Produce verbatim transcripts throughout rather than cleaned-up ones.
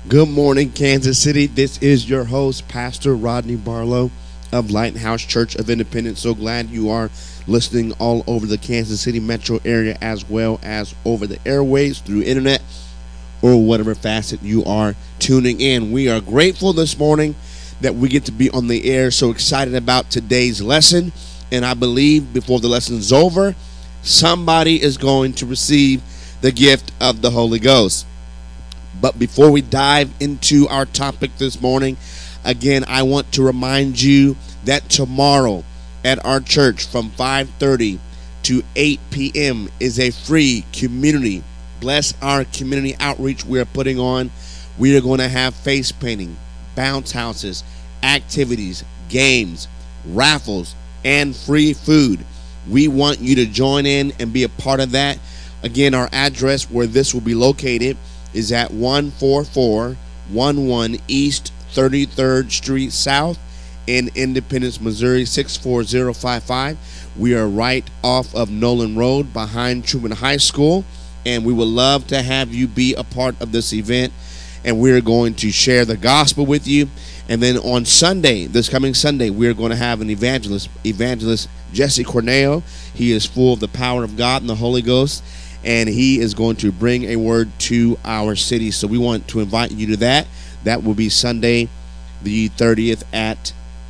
Good morning, Kansas City. This is your host, Pastor Rodney Barlow of Lighthouse Church of Independence. So glad you are listening all over the Kansas City metro area, as well as over the airways through internet or whatever facet you are tuning in. We are grateful this morning that we get to be on the air. So excited about today's lesson. And I believe before the lesson is over, somebody is going to receive the gift of the Holy Ghost. But before we dive into our topic this morning, again, I want to remind you that tomorrow at our church from five thirty to eight p.m. is a free community. Bless our community outreach we are putting on. We are going to have face painting, bounce houses, activities, games, raffles, and free food. We want you to join in and be a part of that. Again, our address where this will be located is at one four four one one East thirty-third Street South in Independence, Missouri six four zero five five. We are right off of Nolan Road behind Truman High School, and we would love to have you be a part of this event. And we're going to share the gospel with you. And then on Sunday, this coming Sunday, we're going to have an evangelist, evangelist Jesse Corneo. He is full of the power of God and the Holy Ghost, and he is going to bring a word to our city. So we want to invite you to that. That will be Sunday the thirtieth at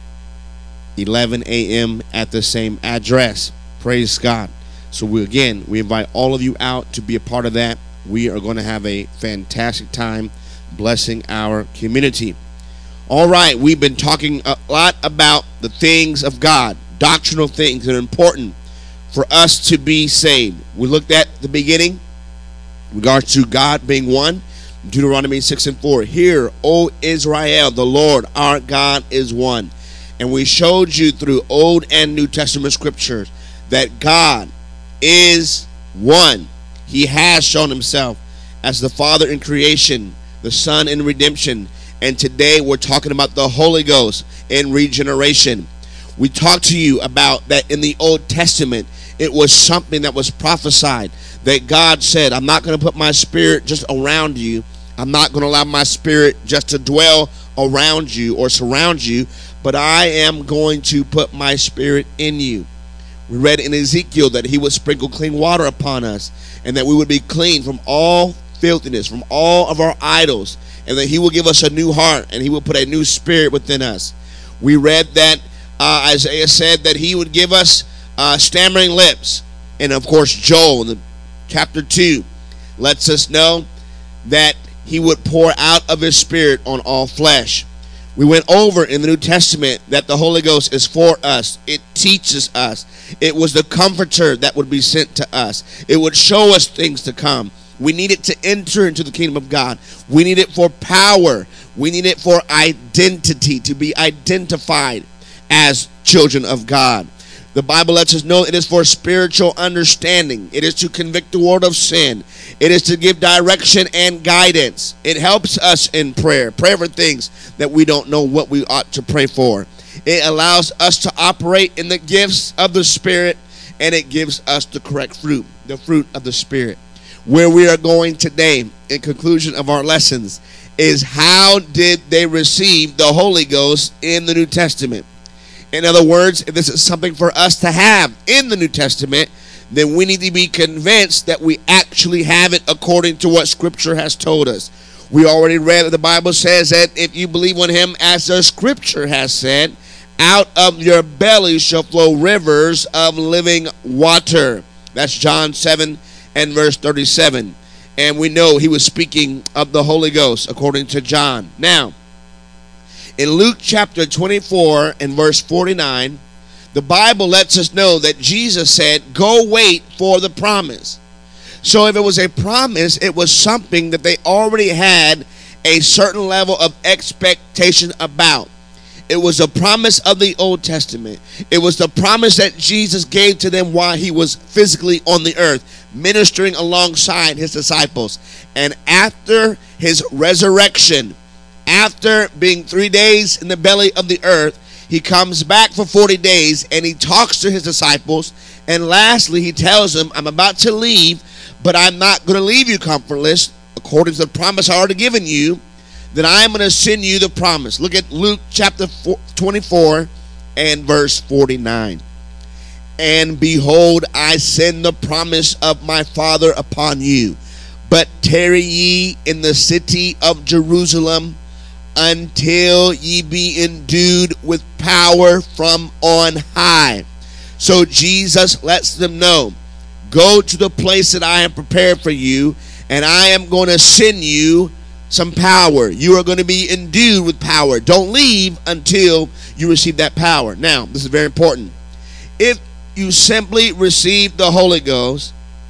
eleven a.m. at the same address. Praise God. So we again, we invite all of you out to be a part of that. We are going to have a fantastic time blessing our community. All right, we've been talking a lot about the things of God, doctrinal things that are important for us to be saved. We looked at the beginning in regards to God being one. Deuteronomy six and four. Hear, O Israel, the Lord our God is one. And we showed you through Old and New Testament scriptures that God is one. He has shown himself as the Father in creation, the Son in redemption. And today we're talking about the Holy Ghost in regeneration. We talked to you about that in the Old Testament. It was something that was prophesied, that God said, I'm not going to put my spirit just around you. I'm not going to allow my spirit just to dwell around you or surround you, but I am going to put my spirit in you. We read in Ezekiel that he would sprinkle clean water upon us, and that we would be clean from all filthiness, from all of our idols, and that he will give us a new heart, and he will put a new spirit within us. We read that uh, Isaiah said that he would give us uh, stammering lips. And of course, Joel in the chapter two lets us know that he would pour out of his spirit on all flesh. We went over in the New Testament that the Holy Ghost is for us. It teaches us. It was the comforter that would be sent to us. It would show us things to come. We need it to enter into the kingdom of God. We need it for power. We need it for identity, to be identified as children of God. The Bible lets us know it is for spiritual understanding. It is to convict the world of sin. It is to give direction and guidance. It helps us in prayer. Pray for things that we don't know what we ought to pray for. It allows us to operate in the gifts of the Spirit, and it gives us the correct fruit, the fruit of the Spirit. Where we are going today, in conclusion of our lessons, is how did they receive the Holy Ghost in the New Testament? In other words, if this is something for us to have in the New Testament, then we need to be convinced that we actually have it according to what Scripture has told us. We already read that the Bible says that if you believe on him, as the Scripture has said, out of your belly shall flow rivers of living water. That's John seven and verse thirty-seven. And we know he was speaking of the Holy Ghost according to John. Now, in Luke chapter twenty-four and verse forty-nine, the Bible lets us know that Jesus said, go wait for the promise. So if it was a promise, it was something that they already had a certain level of expectation about. It was a promise of the Old Testament. It was the promise that Jesus gave to them while he was physically on the earth, ministering alongside his disciples. And after his resurrection, after being three days in the belly of the earth, he comes back for forty days and he talks to his disciples. And lastly, he tells them, I'm about to leave, but I'm not going to leave you comfortless. According to the promise I already given you, then I am going to send you the promise. Look at Luke chapter twenty-four and verse forty-nine. And behold, I send the promise of my Father upon you. But tarry ye in the city of Jerusalem until ye be endued with power from on high. So Jesus lets them know, go to the place that I have prepared for you, and I am going to send you some power. You are going to be endued with power. Don't leave until you receive that power. Now, this is very important. If you simply receive the Holy Ghost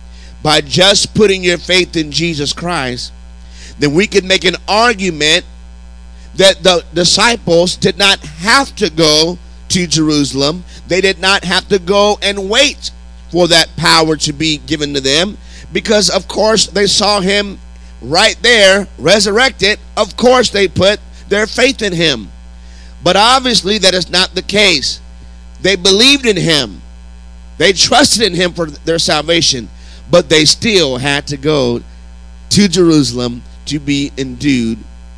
by just putting your faith in Jesus Christ, then we can make an argument that the disciples did not have to go to Jerusalem. They did not have to go and wait for that power to be given to them, because of course they saw him right there resurrected. Of course they put their faith in him. But obviously that is not the case. They believed in him. They trusted in him for their salvation, but they still had to go to Jerusalem to be endued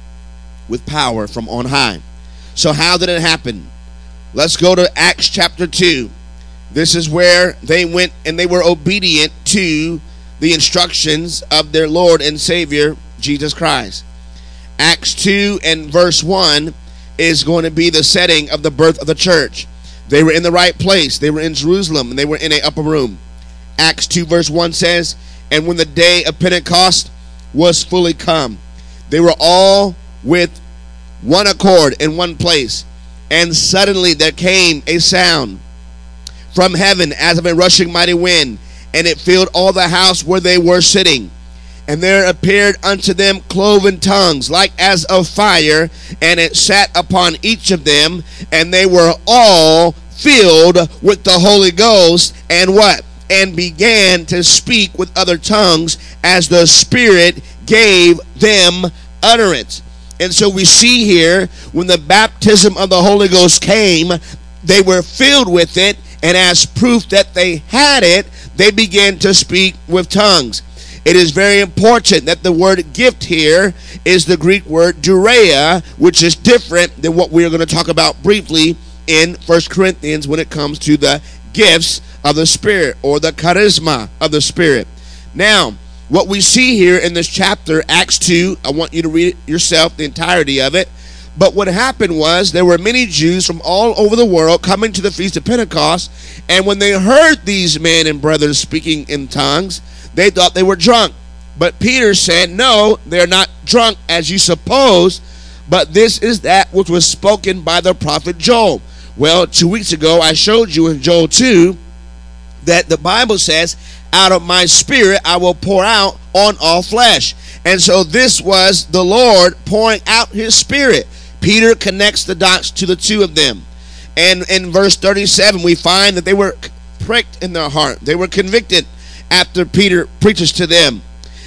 with power from on high. So how did it happen? Let's go to Acts chapter two. This is where they went and they were obedient to the instructions of their Lord and Savior, Jesus Christ. Acts two and verse one is going to be the setting of the birth of the church. They were in the right place. They were in Jerusalem, and they were in an upper room. Acts two verse one says, and when the day of Pentecost was fully come, they were all with one accord in one place. And suddenly there came a sound from heaven as of a rushing mighty wind, and it filled all the house where they were sitting. And there appeared unto them cloven tongues like as of fire, and it sat upon each of them, and they were all filled with the Holy Ghost, and what? And began to speak with other tongues as the Spirit gave them utterance. And so we see here, when the baptism of the Holy Ghost came, they were filled with it, and as proof that they had it, they began to speak with tongues. It is very important that the word gift here is the Greek word durea, which is different than what we are going to talk about briefly in First Corinthians when it comes to the gifts of the Spirit, or the charisma of the Spirit. Now, what we see here in this chapter, Acts two, I want you to read it yourself, the entirety of it. But what happened was, there were many Jews from all over the world coming to the Feast of Pentecost, and when they heard these men and brothers speaking in tongues, they thought they were drunk. But Peter said, no, they're not drunk as you suppose, but this is that which was spoken by the prophet Joel. Well, two weeks ago I showed you in Joel two that the Bible says, out of my spirit I will pour out on all flesh. And so this was the Lord pouring out his Spirit. Peter connects the dots to the two of them. And in verse thirty-seven, we find that they were pricked in their heart. They were convicted after Peter preaches to them.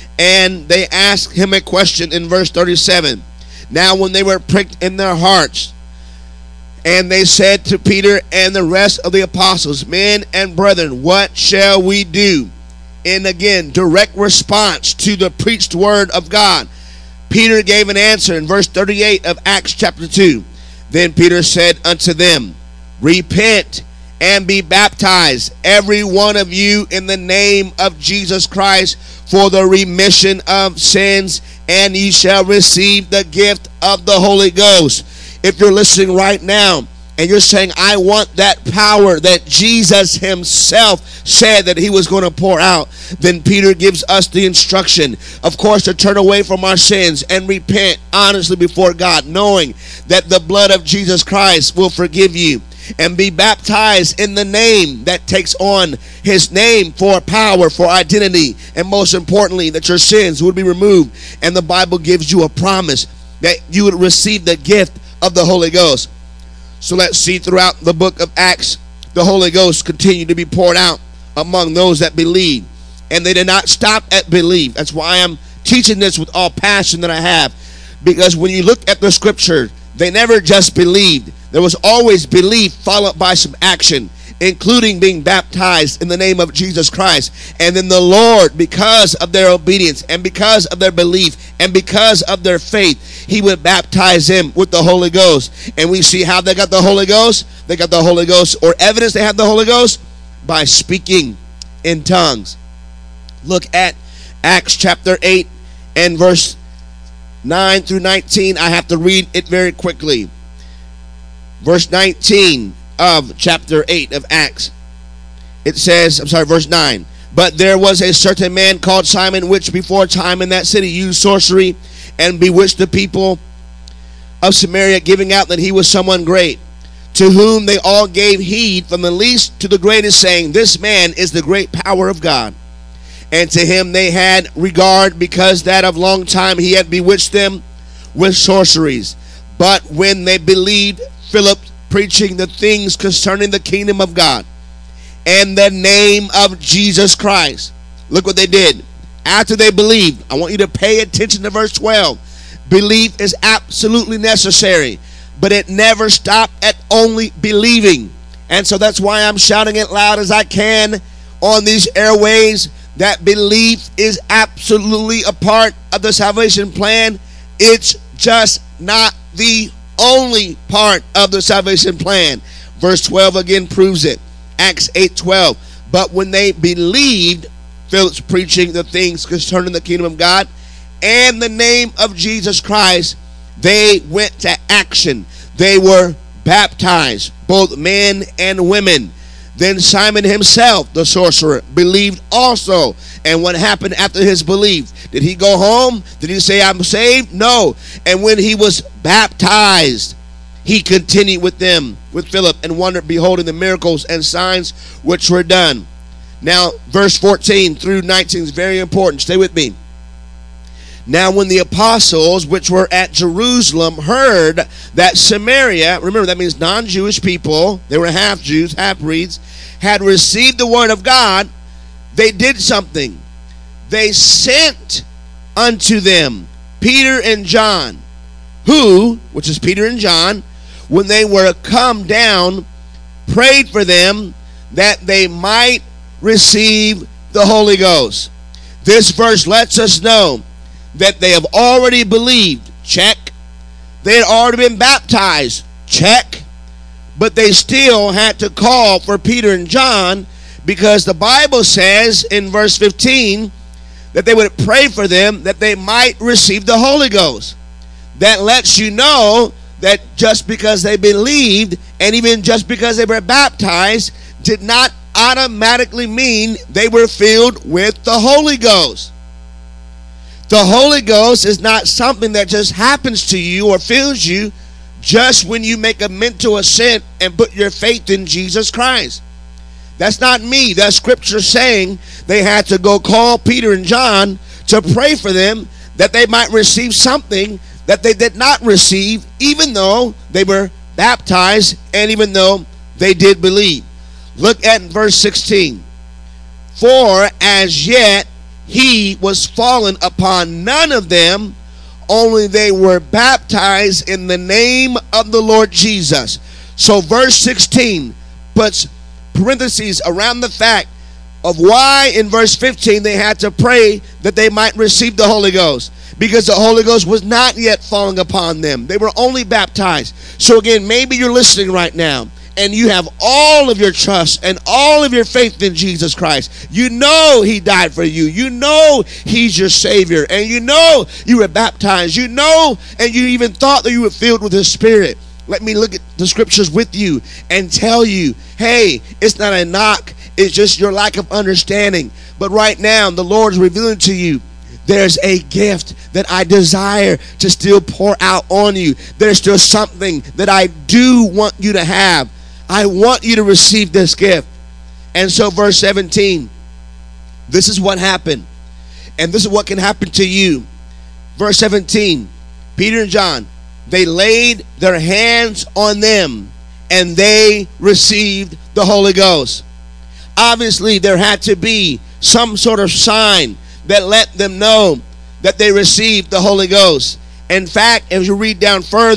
And they ask him a question in verse thirty-seven. Now when they were pricked in their hearts, and they said to Peter and the rest of the apostles, men and brethren, what shall we do? And again, direct response to the preached word of God. Peter gave an answer in verse thirty-eight of Acts chapter two. Then Peter said unto them, repent and be baptized, every one of you, in the name of Jesus Christ, for the remission of sins, and ye shall receive the gift of the Holy Ghost. If you're listening right now and you're saying, I want that power that Jesus himself said that he was going to pour out, then Peter gives us the instruction, of course, to turn away from our sins and repent honestly before God, knowing that the blood of Jesus Christ will forgive you, and be baptized in the name that takes on his name for power, for identity, and most importantly, that your sins would be removed. And the Bible gives you a promise that you would receive the gift of the Holy Ghost. So let's see, throughout the book of Acts, the Holy Ghost continued to be poured out among those that believe. And they did not stop at believe. That's why I'm teaching this with all passion that I have. Because when you look at the scripture, they never just believed. There was always belief followed by some action. including being baptized in the name of Jesus Christ. And then the Lord, because of their obedience and because of their belief and because of their faith, he would baptize them with the Holy Ghost. And we see how they got the Holy Ghost. They got the Holy Ghost, or evidence they have the Holy Ghost, by speaking in tongues. Look at Acts chapter eight and verse nine through nineteen. I have to read it very quickly. Verse nineteen of chapter eight of Acts. It says, I'm sorry, verse nine. But there was a certain man called Simon, which before time in that city used sorcery and bewitched the people of Samaria, giving out that he was someone great, to whom they all gave heed from the least to the greatest, saying, this man is the great power of God. And to him they had regard, because that of long time he had bewitched them with sorceries. But when they believed Philip preaching the things concerning the kingdom of God and the name of Jesus Christ. Look what they did. After they believed, I want you to pay attention to verse twelve. Belief is absolutely necessary, but it never stopped at only believing. And so that's why I'm shouting it loud as I can on these airways, that belief is absolutely a part of the salvation plan. It's just not the only part of the salvation plan. Verse twelve again proves it. Acts eight twelve. But when they believed Philip's preaching the things concerning the kingdom of God and the name of Jesus Christ, they went to action. They were baptized, both men and women. Then Simon himself, the sorcerer, believed also. And what happened after his belief? Did he go home? Did he say, I'm saved? No. And when he was baptized, he continued with them, with Philip, and wondered, beholding the miracles and signs which were done. Now, verse fourteen through nineteen is very important. Stay with me. Now, when the apostles, which were at Jerusalem, heard that Samaria, remember that means non-Jewish people, they were half-Jews, half-breeds, had received the word of God, they did something. They sent unto them Peter and John, who, which is Peter and John, when they were come down, prayed for them that they might receive the Holy Ghost. This verse lets us know that they have already believed, check. They had already been baptized, check. But they still had to call for Peter and John, because the Bible says in verse fifteen that they would pray for them that they might receive the Holy Ghost. That lets you know that just because they believed and even just because they were baptized did not automatically mean they were filled with the Holy Ghost. The Holy Ghost is not something that just happens to you or fills you just when you make a mental assent and put your faith in Jesus Christ. That's not me. That's Scripture saying they had to go call Peter and John to pray for them that they might receive something that they did not receive, even though they were baptized and even though they did believe. Look at verse sixteen. For as yet he was fallen upon none of them, only they were baptized in the name of the Lord Jesus. So verse sixteen puts parentheses around the fact of why in verse fifteen they had to pray that they might receive the Holy Ghost, because the Holy Ghost was not yet falling upon them. They were only baptized. So again, maybe you're listening right now and you have all of your trust and all of your faith in Jesus Christ. You know he died for you. You know he's your Savior. And you know you were baptized. You know, and you even thought that you were filled with his Spirit. Let me look at the scriptures with you and tell you, hey, it's not a knock. It's just your lack of understanding. But right now, the Lord is revealing to you, there's a gift that I desire to still pour out on you. There's still something that I do want you to have. I want you to receive this gift. And so verse seventeen, this is what happened. And this is what can happen to you. Verse seventeen, Peter and John, they laid their hands on them and they received the Holy Ghost. Obviously, there had to be some sort of sign that let them know that they received the Holy Ghost. In fact, as you read down further,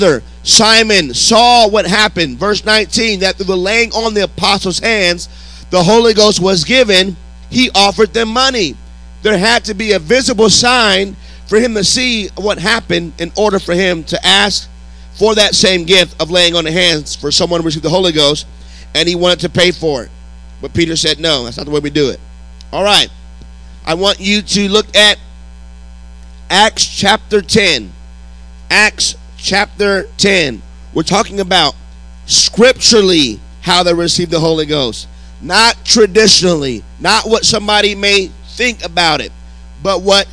Simon saw what happened. Verse nineteen, that through the laying on the apostles' hands, the Holy Ghost was given. He offered them money. There had to be a visible sign for him to see what happened in order for him to ask for that same gift of laying on the hands for someone to receive the Holy Ghost, and he wanted to pay for it. But Peter said, no, that's not the way we do it. All right. I want you to look at Acts chapter ten. Acts chapter ten. We're talking about scripturally how they received the Holy Ghost. Not traditionally. Not what somebody may think about it. But what,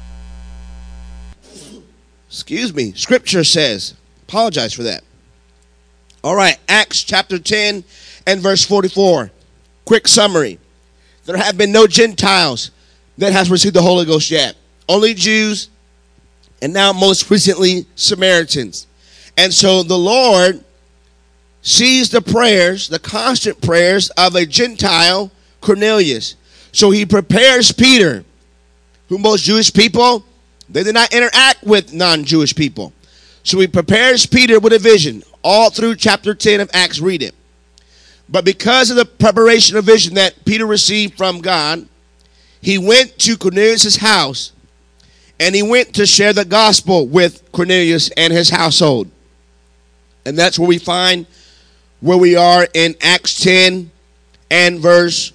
excuse me, Scripture says. Apologize for that. All right. Acts chapter ten and verse forty-four. Quick summary. There have been no Gentiles that has received the Holy Ghost yet. Only Jews, and now most recently Samaritans. And so the Lord sees the prayers, the constant prayers of a Gentile, Cornelius. So he prepares Peter, who most Jewish people, they did not interact with non-Jewish people. So he prepares Peter with a vision. All through chapter ten of Acts, read it. But because of the preparation of vision that Peter received from God, he went to Cornelius' house, and he went to share the gospel with Cornelius and his household. And that's where we find where we are in Acts ten and verse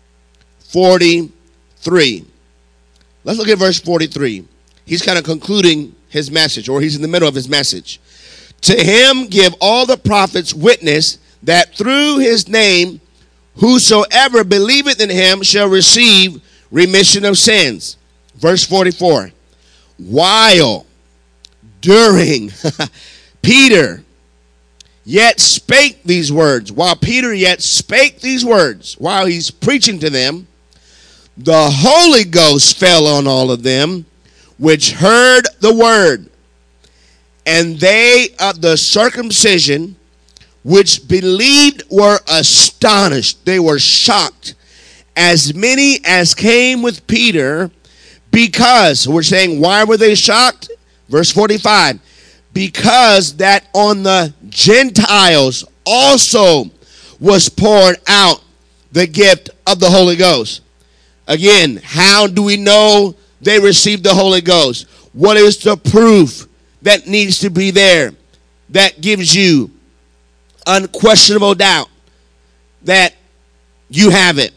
forty-three. Let's look at verse forty-three. He's kind of concluding his message, or he's in the middle of his message. To him give all the prophets witness that through his name whosoever believeth in him shall receive remission of sins. Verse forty-four. While during Peter yet spake these words, while Peter yet spake these words, while he's preaching to them, the Holy Ghost fell on all of them which heard the word. And they of the circumcision which believed were astonished. They were shocked. As many as came with Peter, because, we're saying, why were they shocked? Verse forty-five. Because that on the Gentiles also was poured out the gift of the Holy Ghost. Again, how do we know they received the Holy Ghost? What is the proof that needs to be there that gives you unquestionable doubt that you have it,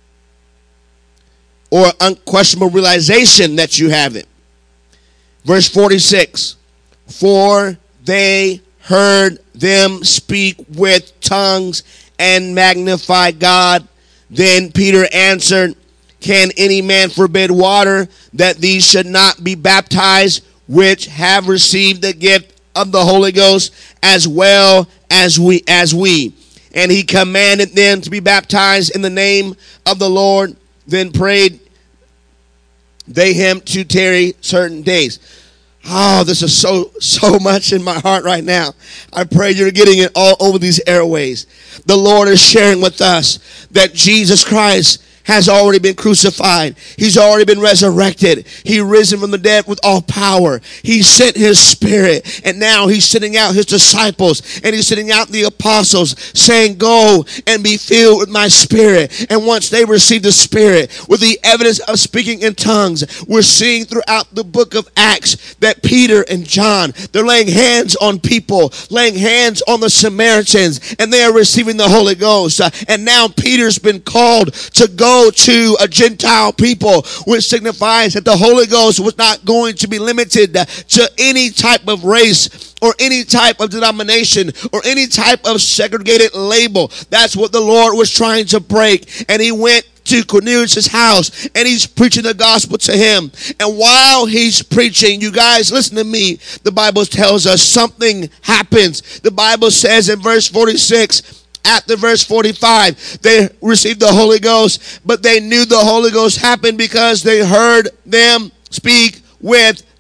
or unquestionable realization that you have it? Verse forty-six. For they heard them speak with tongues and magnify God. Then Peter answered, can any man forbid water that these should not be baptized, which have received the gift of the Holy Ghost as well as we as we? And he commanded them to be baptized in the name of the Lord. Then prayed they him to tarry certain days. Oh, this is so, so much in my heart right now. I pray you're getting it all over these airways. The Lord is sharing with us that Jesus Christ has already been crucified. He's already been resurrected. He risen from the dead with all power. He sent his spirit, and now he's sending out his disciples, and he's sending out the apostles, saying, go and be filled with my spirit. And once they receive the spirit with the evidence of speaking in tongues, we're seeing throughout the book of Acts that Peter and John, they're laying hands on people, laying hands on the Samaritans, and they are receiving the Holy Ghost. Uh, and now Peter's been called to go to a Gentile people, which signifies that the Holy Ghost was not going to be limited to any type of race or any type of denomination or any type of segregated label. That's what the Lord was trying to break. And he went to Cornelius' house, and he's preaching the gospel to him. And while he's preaching, you guys listen to me, the Bible tells us something happens. The Bible says in verse forty-six, after verse forty-five, they received the Holy Ghost, but they knew the Holy Ghost happened because they heard them speak with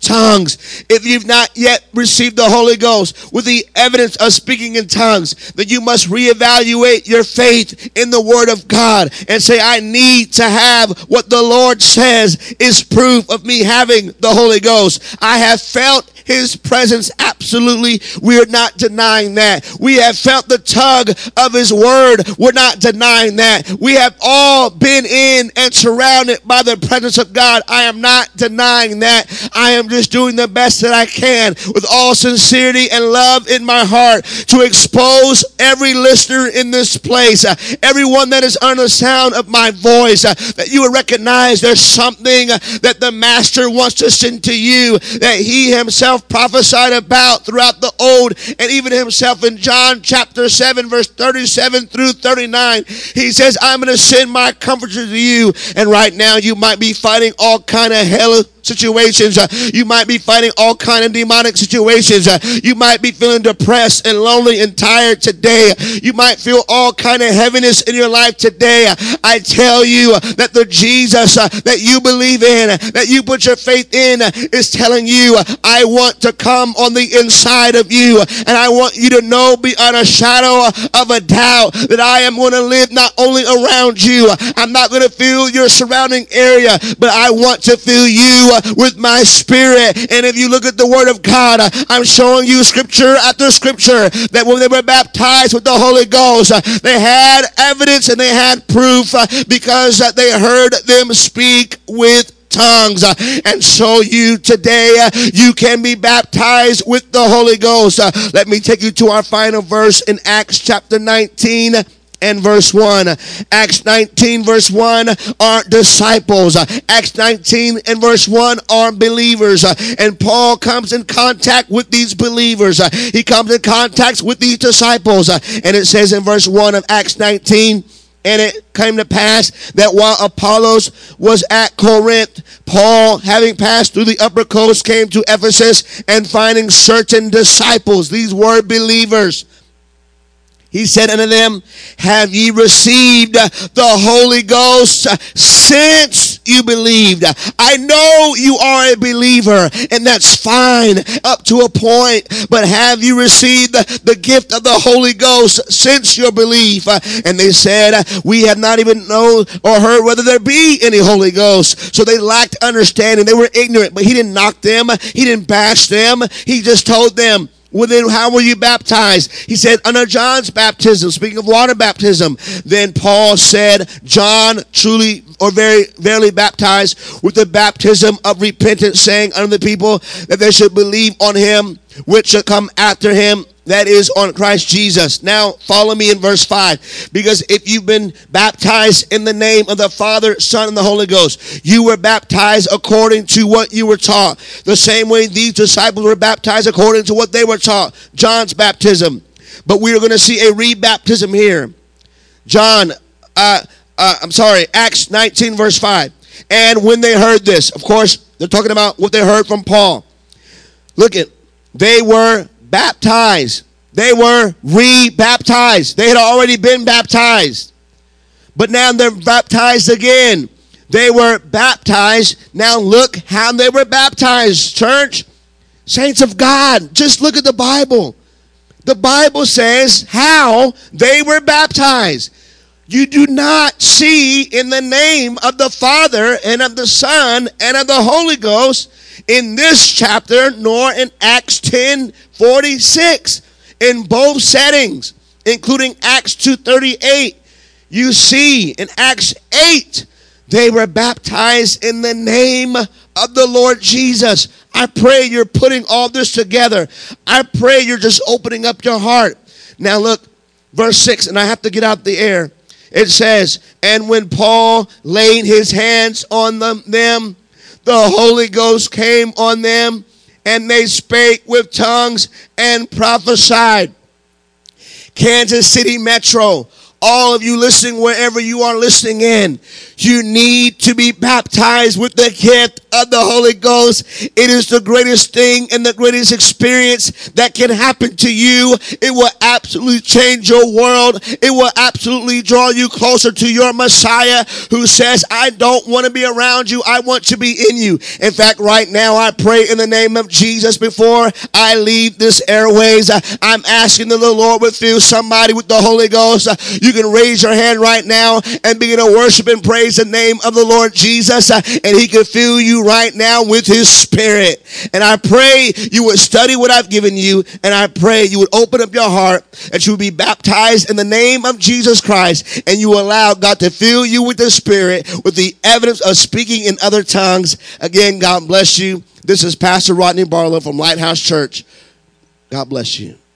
tongues. If you've not yet received the Holy Ghost with the evidence of speaking in tongues, then you must reevaluate your faith in the Word of God and say, I need to have what the Lord says is proof of me having the Holy Ghost. I have felt His presence, absolutely. We are not denying that. We have felt the tug of His word. We're not denying that. We have all been in and surrounded by the presence of God. I am not denying that. I am just doing the best that I can with all sincerity and love in my heart to expose every listener in this place, uh, everyone that is under the sound of my voice, uh, that you will recognize there's something uh, that the Master wants to send to you, that He Himself prophesied about throughout the Old, and even Himself in John chapter seven verse thirty-seven through thirty-nine. He says, I'm going to send my comforter to you. And right now you might be fighting all kind of hell situations. Uh, you might be fighting all kind of demonic situations. Uh, you might be feeling depressed and lonely and tired today. You might feel all kind of heaviness in your life today. Uh, I tell you uh, that the Jesus uh, that you believe in, uh, that you put your faith in, uh, is telling you, uh, I want to come on the inside of you, uh, and I want you to know beyond a shadow uh, of a doubt that I am going to live not only around you. I'm not going to fill your surrounding area, but I want to fill you uh, with my Spirit. And if you look at the Word of God, uh, I'm showing you scripture after scripture that when they were baptized with the Holy Ghost, uh, they had evidence and they had proof uh, because uh, they heard them speak with tongues. Uh, and so you today, uh, you can be baptized with the Holy Ghost. Uh, let me take you to our final verse in Acts chapter nineteen and verse one. Acts nineteen verse one are disciples. Uh, Acts nineteen and verse one are believers. Uh, and Paul comes in contact with these believers. Uh, he comes in contact with these disciples. Uh, and it says in verse one of Acts nineteen, and it came to pass that while Apollos was at Corinth, Paul, having passed through the upper coast, came to Ephesus, and finding certain disciples, these were believers, he said unto them, have ye received the Holy Ghost since you believed? I know you are a believer, and that's fine up to a point, but have you received the, the gift of the Holy Ghost since your belief? And they said, we have not even known or heard whether there be any Holy Ghost. So they lacked understanding. They were ignorant, but he didn't knock them. He didn't bash them. He just told them, well, then how were you baptized? He said, under John's baptism, speaking of water baptism. Then Paul said, John truly or very verily baptized with the baptism of repentance, saying unto the people that they should believe on him which shall come after him, that is on Christ Jesus. Now follow me in verse five, because if you've been baptized in the name of the Father, Son, and the Holy Ghost, you were baptized according to what you were taught. The same way these disciples were baptized according to what they were taught, John's baptism. But we are going to see a rebaptism here. John, uh, uh, I'm sorry, Acts nineteen verse five. And when they heard this, of course, they're talking about what they heard from Paul. Look at, they were baptized. They were re-baptized. They had already been baptized, but now they're baptized again. They were baptized. Now look how they were baptized, church. Saints of God, just look at the Bible. The Bible says how they were baptized. You do not see in the name of the Father and of the Son and of the Holy Ghost in this chapter, nor in Acts ten forty-six. In both settings, including Acts two thirty-eight, you see in Acts eight, they were baptized in the name of the Lord Jesus. I pray you're putting all this together. I pray you're just opening up your heart. Now look, verse six, and I have to get out the air. It says, and when Paul laid his hands on them, them the Holy Ghost came on them, and they spake with tongues and prophesied. Kansas City Metro, all of you listening wherever you are listening in, you need to be baptized with the gift of the Holy Ghost. It is the greatest thing and the greatest experience that can happen to you. It will absolutely change your world. It will absolutely draw you closer to your Messiah, who says, I don't want to be around you. I want to be in you. In fact, right now, I pray in the name of Jesus before I leave this airways. I'm asking that the Lord would fill somebody with the Holy Ghost. You can raise your hand right now and begin to worship and praise the name of the Lord Jesus, and he can fill you right now with his Spirit. And I pray you would study what I've given you, and I pray you would open up your heart, that you would be baptized in the name of Jesus Christ, and you will allow God to fill you with the Spirit, with the evidence of speaking in other tongues. Again, God bless you. This is Pastor Rodney Barlow from Lighthouse Church. God bless you.